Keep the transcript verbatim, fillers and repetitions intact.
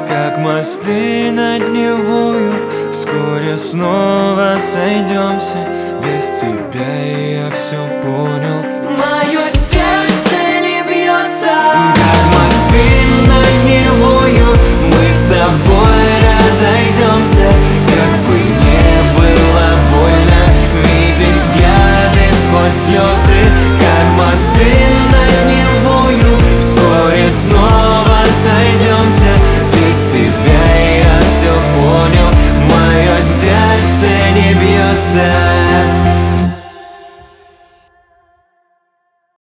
как мосты над Невою. Вскоре снова сойдемся. Без тебя я все понял. Мое сердце не бьется, как мосты над Невою. Мы с тобой разойдемся, как бы не было больно видеть взгляды сквозь слезы, как мосты над Невою. Вскоре снова сойдемся. Без тебя я все понял. Мое сердце не бьется.